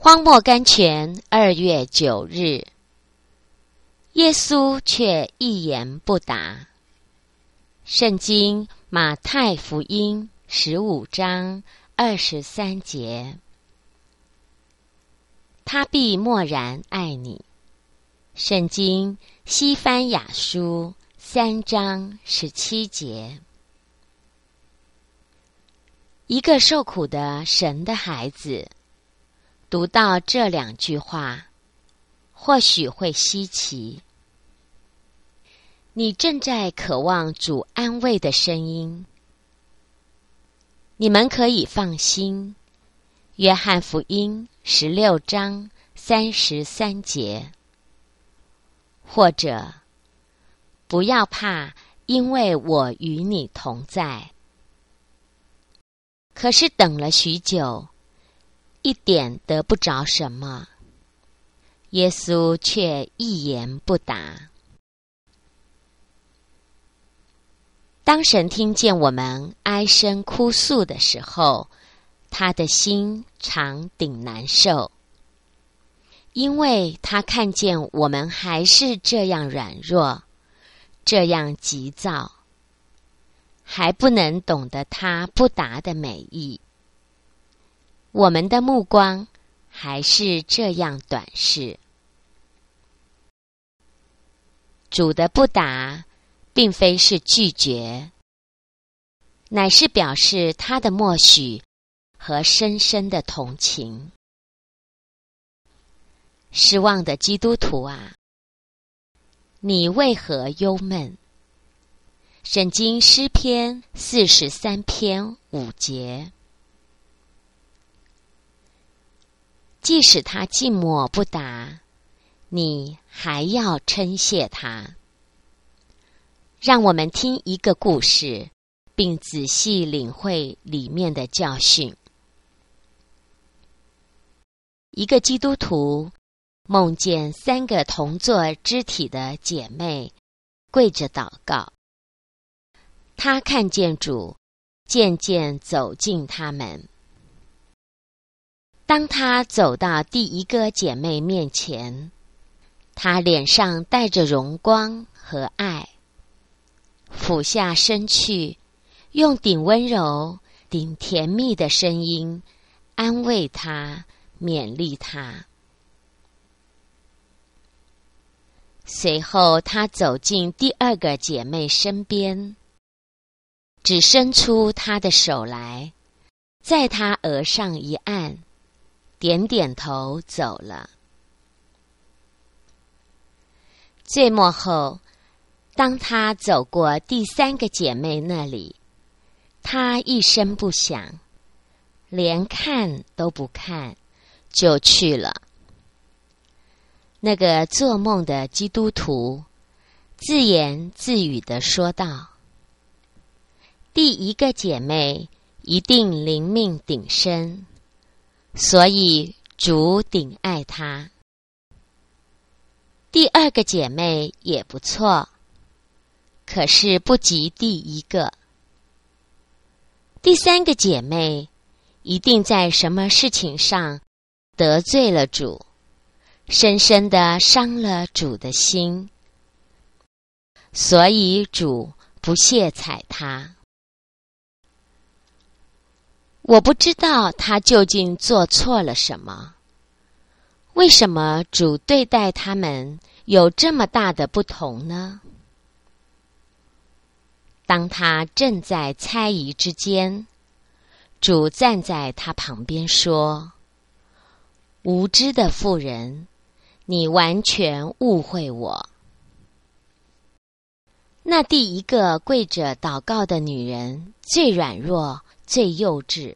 荒漠甘泉2月9日，耶稣却一言不答。圣经马太福音15章23节，他必默然爱你。圣经西番雅书3章17节。一个受苦的神的孩子读到这2句话，或许会稀奇。你正在渴望主安慰的声音，你们可以放心。约翰福音16章33节，或者不要怕，因为我与你同在。可是等了许久，一点得不着什么，耶稣却一言不答。当神听见我们哀声哭诉的时候，他的心常顶难受，因为他看见我们还是这样软弱，这样急躁，还不能懂得他不答的美意。我们的目光还是这样短视。主的不答并非是拒绝，乃是表示他的默许和深深的同情。失望的基督徒啊，你为何忧闷？圣经诗篇43篇5节。即使他静默不答，你还要称谢他。让我们听一个故事，并仔细领会里面的教训。一个基督徒梦见3个同作肢体的姐妹跪着祷告，他看见主渐渐走近他们。当他走到第一个姐妹面前，他脸上带着荣光和爱，俯下身去，用顶温柔、顶甜蜜的声音安慰她，勉励她。随后他走进第2个姐妹身边，只伸出他的手来，在她额上一按，点点头走了。最末后，当他走过第3个姐妹那里，他一声不响，连看都不看，就去了。那个做梦的基督徒自言自语地说道：第1个姐妹一定灵命鼎深，所以主顶爱她。第2个姐妹也不错，可是不及第1个。第3个姐妹一定在什么事情上得罪了主，深深地伤了主的心，所以主不屑睬她。我不知道他究竟做错了什么，为什么主对待他们有这么大的不同呢？当他正在猜疑之间，主站在他旁边说：无知的妇人，你完全误会我。那第1个跪着祷告的女人最软弱，最幼稚，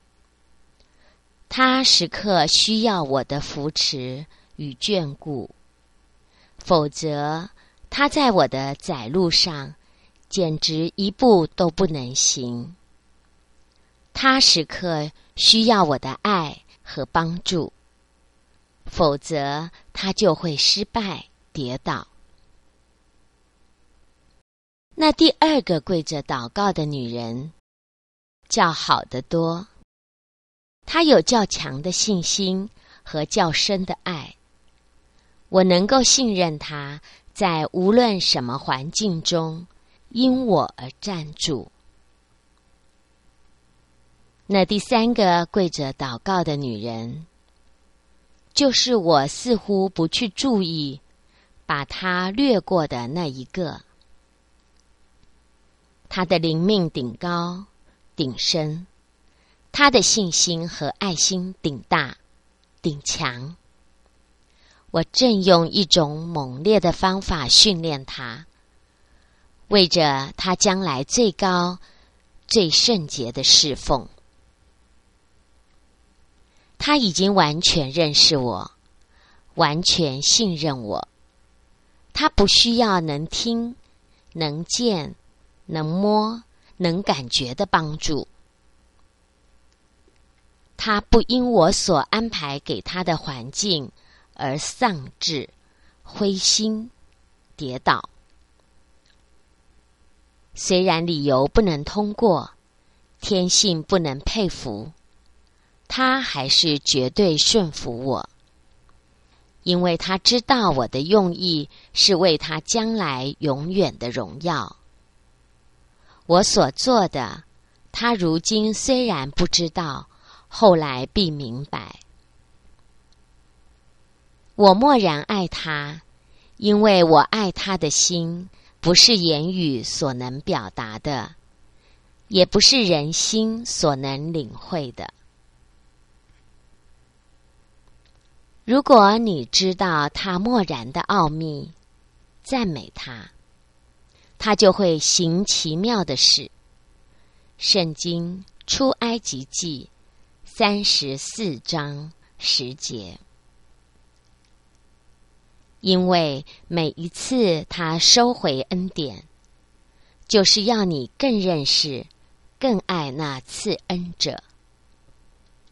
她时刻需要我的扶持与眷顾，否则她在我的窄路上简直一步都不能行。她时刻需要我的爱和帮助，否则她就会失败跌倒。那第2个跪着祷告的女人较好得多，她有较强的信心和较深的爱。我能够信任他在无论什么环境中因我而站住。那第三个跪着祷告的女人，就是我似乎不去注意，把她略过的那一个。她的灵命顶高顶深，她的信心和爱心顶大顶强。我正用一种猛烈的方法训练她，为着她将来最高最圣洁的侍奉。她已经完全认识我，完全信任我。她不需要能听、能见、能摸、能感觉的帮助。她不因我所安排给她的环境而丧志、灰心、跌倒。虽然理由不能通过，天性不能佩服，他还是绝对顺服我，因为他知道我的用意是为他将来永远的荣耀。我所做的，他如今虽然不知道，后来必明白。我默然爱他，因为我爱他的心不是言语所能表达的，也不是人心所能领会的。如果你知道他默然的奥秘，赞美他，他就会行奇妙的事。圣经出埃及记34章10节。因为每一次他收回恩典，就是要你更认识、更爱那赐恩者。